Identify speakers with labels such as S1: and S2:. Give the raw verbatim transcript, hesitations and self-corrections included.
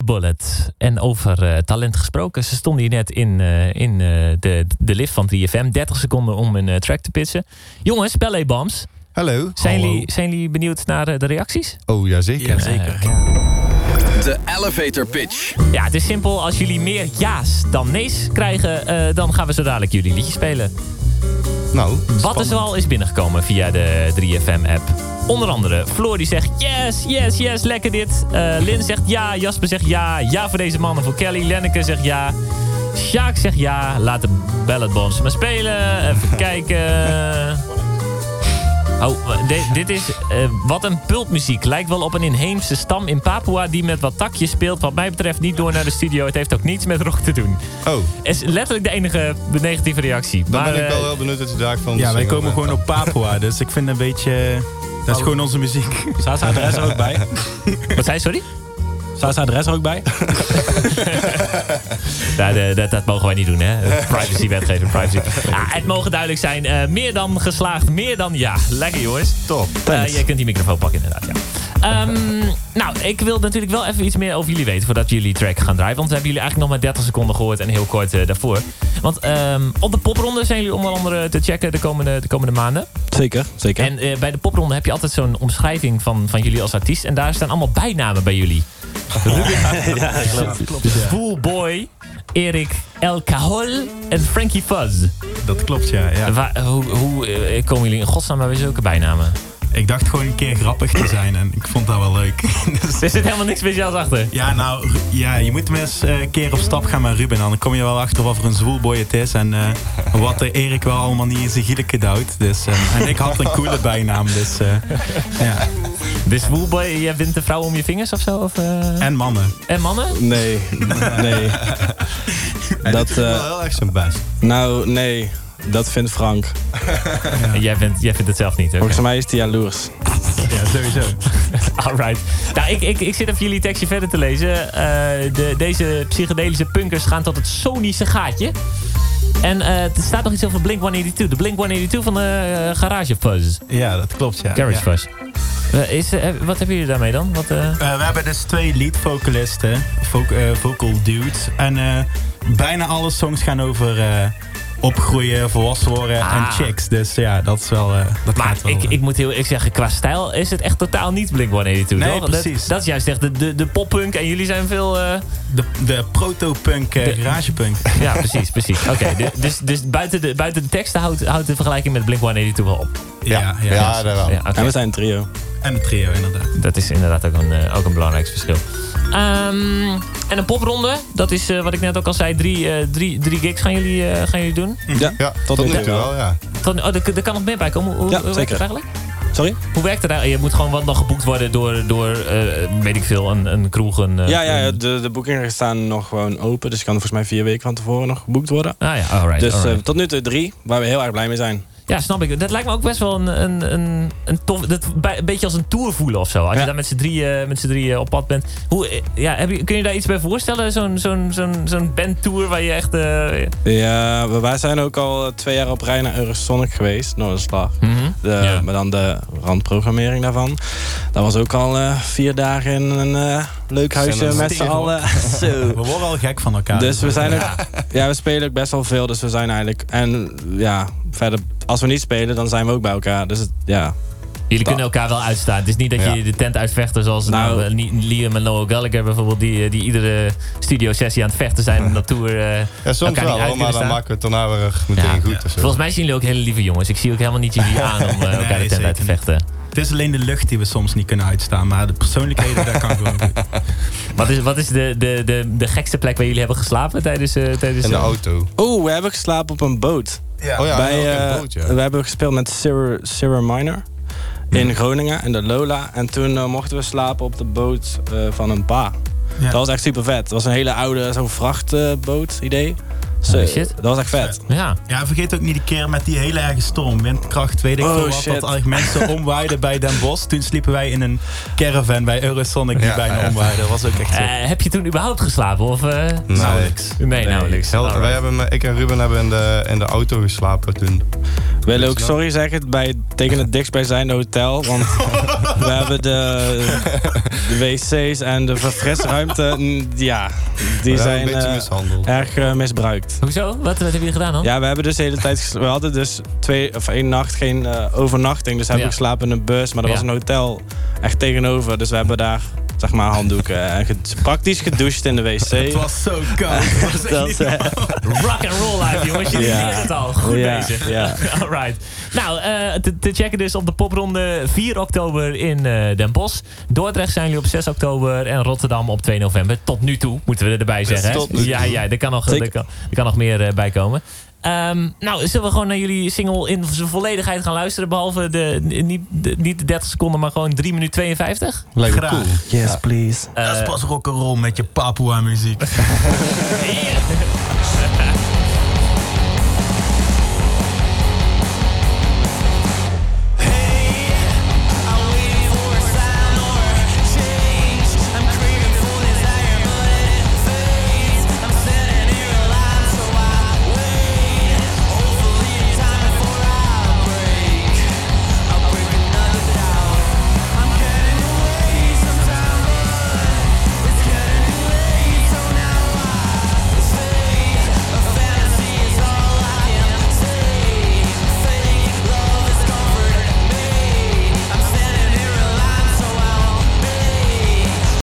S1: Bullet. En over uh, talent gesproken. Ze stonden hier net in, uh, in uh, de, de lift van drie F M. dertig seconden om een uh, track te pitchen. Jongens, Ballet Bombs.
S2: Hallo.
S1: Zijn,
S2: Hallo.
S1: Jullie, zijn jullie benieuwd naar uh, de reacties?
S2: Oh, ja, zeker.
S3: Ja, zeker.
S1: Uh, ja.
S4: De elevator pitch.
S1: Ja, het is simpel. Als jullie meer ja's dan nee's krijgen, uh, dan gaan we zo dadelijk jullie liedje spelen.
S2: Nou,
S1: Wat er zoal is binnengekomen via de drie F M app. Onder andere Floor die zegt yes, yes, yes, lekker dit. Uh, Lin zegt ja, Jasper zegt ja. Ja voor deze man en voor Kelly. Lenneke zegt ja. Sjaak zegt ja. Laat de Ballet Bombs maar spelen. Even kijken. Oh, de, dit is uh, wat een pulpmuziek. Lijkt wel op een inheemse stam in Papua die met wat takjes speelt. Wat mij betreft niet door naar de studio. Het heeft ook niets met rock te doen.
S2: Oh.
S1: Is letterlijk de enige negatieve reactie.
S2: Dan
S1: maar,
S2: ben ik wel
S1: uh,
S2: wel benieuwd dat je daarvan...
S3: Ja, wij komen gewoon op Papua, dus ik vind een beetje... Dat is gewoon onze muziek.
S5: Staat zijn adres er ook bij?
S1: Wat zei je, sorry?
S5: Staat zijn adres er ook bij?
S1: Ja, de, de, dat mogen wij niet doen, hè? Privacy-wetgeving, privacy. Ah, het mogen duidelijk zijn. Uh, meer dan geslaagd, meer dan ja. Lekker, jongens.
S2: Top.
S1: Uh, je kunt die microfoon pakken, inderdaad, ja. Um, nou, ik wil natuurlijk wel even iets meer over jullie weten voordat jullie track gaan draaien. Want we hebben jullie eigenlijk nog maar dertig seconden gehoord en heel kort uh, daarvoor. Want um, op de popronde zijn jullie onder andere te checken de komende, de komende maanden.
S5: Zeker, zeker.
S1: En uh, bij de popronde heb je altijd zo'n omschrijving van, van jullie als artiest. En daar staan allemaal bijnamen bij jullie. Ruben,
S5: ja, klopt. klopt ja.
S1: Foolboy, Erik El Cajol en Frankie Fuzz.
S3: Dat klopt, ja. ja.
S1: Waar, hoe hoe uh, komen jullie in godsnaam bij zulke bijnamen?
S3: Ik dacht gewoon een keer grappig te zijn en ik vond dat wel leuk. Dus,
S1: er zit helemaal niks speciaals achter.
S3: Ja, nou, ja, je moet maar eens uh, een keer op stap gaan met Ruben. Dan kom je wel achter wat voor een zwoelboy het is. En uh, wat uh, Erik wel allemaal niet in zijn gieleke duwt. Dus, uh, en ik had een coole bijnaam, dus uh, ja.
S1: Dus zwoelboy, jij wint de vrouw om je vingers of zo? Of, uh...
S3: En mannen.
S1: En mannen?
S5: Nee, nee.
S2: Hij
S5: dat
S2: doet
S5: uh,
S2: wel heel erg zijn best.
S5: Nou, nee. Dat vindt Frank.
S1: Ja. Jij, vindt, jij vindt het zelf niet, okay.
S5: Volgens mij is hij jaloers.
S3: Ja, sowieso.
S1: Alright. Nou, ik, ik, ik zit even jullie tekstje verder te lezen. Uh, de, deze psychedelische punkers gaan tot het sonische gaatje. En uh, er staat nog iets over Blink honderdtweeënnegentig. De Blink honderdtweeënnegentig van de uh, Garage Fuzz.
S3: Ja, dat klopt, ja.
S1: Garage
S3: ja.
S1: Fuzz. Uh, is, uh, wat hebben jullie daarmee dan? Wat, uh...
S3: Uh, we hebben dus twee lead vocalisten, vo- uh, vocal dudes. En uh, bijna alle songs gaan over... Uh, opgroeien, volwassen worden
S1: ah.
S3: en chicks. Dus ja, dat is wel... Uh, dat
S1: maar
S3: gaat wel,
S1: ik, ik moet heel eerlijk zeggen, qua stijl is het echt totaal niet Blink honderdtweeënnegentig,
S3: nee,
S1: toch?
S3: precies.
S1: Dat, dat is juist echt de, de, de poppunk en jullie zijn veel... Uh...
S3: De, de proto-punk, uh, de... garagepunk.
S1: Ja, precies, precies. Oké, okay, dus, dus buiten, de, buiten de teksten houdt, houdt de vergelijking met Blink honderdtweeënnegentig wel op.
S3: Ja, ja,
S2: ja,
S3: ja,
S2: ja, daar wel.
S1: Ja, okay.
S5: En we zijn een trio.
S3: En een trio, inderdaad.
S1: Dat is inderdaad ook een, uh, ook een belangrijk verschil. Um, en een popronde, dat is uh, wat ik net ook al zei, drie, uh, drie, drie gigs gaan jullie, uh, gaan jullie doen?
S5: Ja,
S2: ja
S5: tot,
S2: tot nu
S5: nu
S2: toe wel, ja.
S1: Tot, oh, er, er kan nog meer bij komen. Hoe,
S5: ja,
S1: hoe werkt het eigenlijk?
S5: Sorry?
S1: Hoe werkt het eigenlijk? Je moet gewoon wat nog geboekt worden door, door uh, weet ik veel, een, een kroeg. Een, uh,
S5: ja, ja, de, de boekingen staan nog gewoon open. Dus je kan volgens mij vier weken van tevoren nog geboekt worden.
S1: Ah ja, alright.
S5: Dus
S1: alright.
S5: Uh, tot nu toe drie, waar we heel erg blij mee zijn.
S1: Ja, snap ik. Dat lijkt me ook best wel een, een, een, een tof... Dat, een beetje als een tour voelen of zo. Als ja. je daar met z'n drieën, met z'n drieën op pad bent. Hoe, ja, heb je, kun je daar iets bij voorstellen? Zo'n zo'n zo'n zo'n bandtour waar je echt... Uh...
S5: Ja, wij zijn ook al twee jaar op rij naar Eurosonic geweest. Noorderslag.
S1: Mm-hmm.
S5: Ja. Maar dan de randprogrammering daarvan. Dat was ook al uh, vier dagen in een uh, leuk huisje met z'n allen.
S3: Zo. We worden al gek van elkaar.
S5: Dus we zijn ook... Ja, we spelen ook best wel veel. Dus we zijn eigenlijk... En ja, verder... Als we niet spelen, dan zijn we ook bij elkaar. Dus het, ja...
S1: Jullie kunnen elkaar wel uitstaan. Het is niet dat je ja. de tent uitvechten zoals nou, nou, Liam en Noel Gallagher bijvoorbeeld... Die, die iedere studio-sessie aan het vechten zijn en dat tour uh,
S2: ja, soms wel, hoor, maar dan maken we het dan nou weer meteen ja. goed. Ja.
S1: Volgens mij zien jullie ook hele lieve jongens. Ik zie ook helemaal niet jullie aan om uh, elkaar nee, de tent uit te vechten. Niet.
S3: Het is alleen de lucht die we soms niet kunnen uitstaan, maar de persoonlijkheden, daar kan gewoon goed.
S1: Wat is, wat is de, de, de, de gekste plek waar jullie hebben geslapen tijdens... Uh, tijdens
S2: in de auto.
S5: Oeh, we hebben geslapen op een boot.
S2: Ja. Oh ja,
S5: Bij, uh,
S2: een boot, ja.
S5: We hebben gespeeld met Sarah, Sarah Minor in Groningen, in de Lola. En toen uh, mochten we slapen op de boot uh, van een pa. Ja. Dat was echt super vet. Het was een hele oude, zo'n vrachtboot uh, idee. Zo,
S1: shit.
S5: Dat was echt vet.
S1: Ja.
S3: Ja, vergeet ook niet die keer met die hele erge storm. Windkracht, weet ik
S5: Oh,
S3: veel wat.
S5: shit.
S3: Dat mensen omwaaiden bij Den Bosch. Toen sliepen wij in een caravan bij Eurosonic die
S2: Ja,
S3: bijna
S2: ja.
S3: omwaaide. Dat was ook echt...
S1: Uh, heb je toen überhaupt geslapen? Of, uh...
S2: Nee.
S3: Nauwelijks.
S1: Nee, nauwelijks.
S2: Heel-
S1: Alright.
S2: wij hebben, ik en Ruben hebben in de, in de auto geslapen toen.
S5: We willen ook sorry zeggen bij, tegen het dichtstbijzijnde hotel. Want we hebben de, de wc's en de verfrisruimte, mm, ja, die
S2: We
S5: zijn
S2: een beetje
S5: uh,
S2: mishandeld.
S5: erg uh, misbruikt.
S1: Hoezo? Wat, wat hebben jullie gedaan dan?
S5: Ja, we hebben dus de hele tijd ges- we hadden dus twee of één nacht geen uh, overnachting. Dus hebben we
S1: Ja.
S5: geslapen in een bus, maar er
S1: Ja.
S5: was een hotel echt tegenover. Dus we hebben daar, zeg maar, handdoeken en ge- praktisch gedoucht in de wc.
S3: Het was zo koud. Het was echt
S5: Dat,
S3: niet
S5: uh,
S1: Rock and roll life, jongens. Je
S5: Ja.
S1: leert het al. Goed
S5: Ja,
S1: bezig.
S5: ja.
S1: Alright. Nou, uh, te, te checken dus op de popronde vier oktober in uh, Den Bosch. Dordrecht zijn jullie op zes oktober en Rotterdam op twee november. Tot nu toe, moeten we erbij zeggen. Hè?
S2: tot nu toe.
S1: Ja, ja, er kan nog, er kan, er kan nog meer uh, bij komen. Um, nou, zullen we gewoon naar jullie single in zijn volledigheid gaan luisteren? Behalve de, niet, de, niet de dertig seconden, maar gewoon drie minuten tweeënvijftig?
S2: Lijkt me
S3: Graag.
S2: cool.
S5: Yes, please.
S3: Dat is pas rock'n'roll met je Papua muziek.
S1: Yeah.